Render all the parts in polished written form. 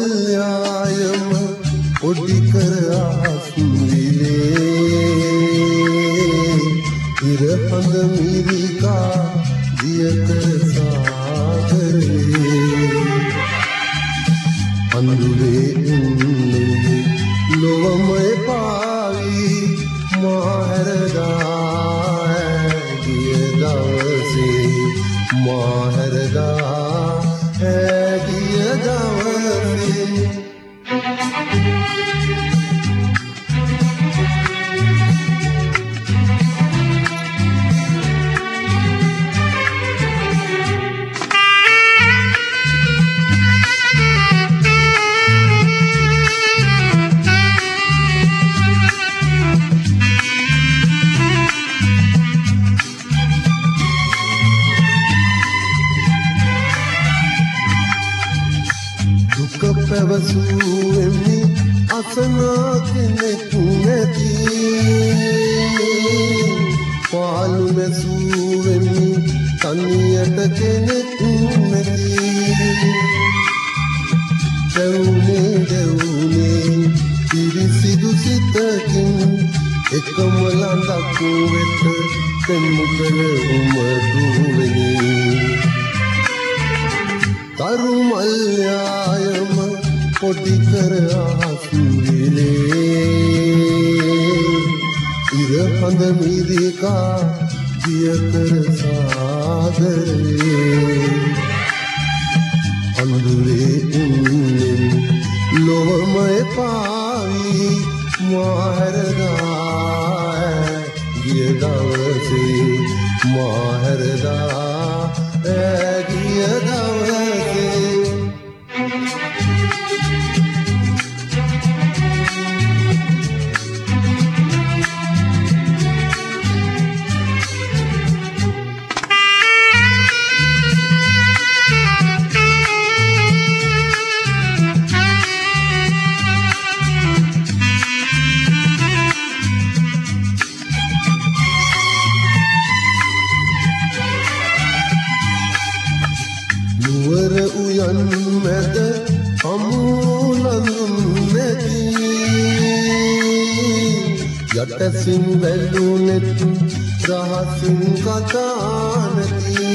මල්යායම පොඩි කර ආසුවිලේ ඉර හඳ මිරිකා දියකර සාගරේ අඳුරේ එන්නේ ලොවමය පාවි මාහැරදා ගිය දවසේ මාහැරදා ගිය දවසේ පැවසුවෙමි අසනා කෙනෙක් නැති පාලු මැසුවෙමි තනියට කෙනෙක් නැති දෙවුනේ පිරිසිදු සිතකින් එකම ලඳක් වෙත පෙම්මුකල උමදුවෙනි තරු මල්යායම පොඩි කර ආසුවිලේ ඉර හඳ මිරිකා දියකර සාගරේ අඳුරේ එන්නේ ලොවමය පාවි මාහැරදා ගිය දවසේ මාහැරදා ගිය දවසේ නුවර උයන් මැද අමුලඳුන් නැති යටසින් බැලුනෙත් රහසින් කතා නැති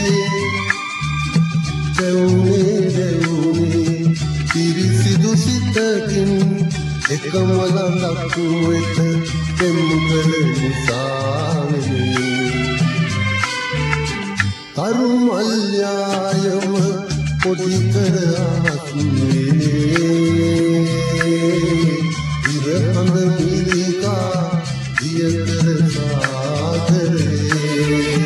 දෙවුනේ පිරිසිදු සිතකින් එකම ලඳක් වෙත පෙම්මුකල නිසාවෙනි තරු මල්යායම පොඩි කර ආසුවිලේ ඉර හඳ මිරිකා දියකර සාගරේ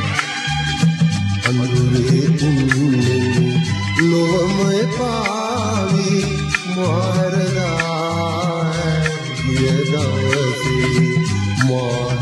අඳුරේ එන්නේ ලොවමය පාවි මාහැරදා ගිය දවසේ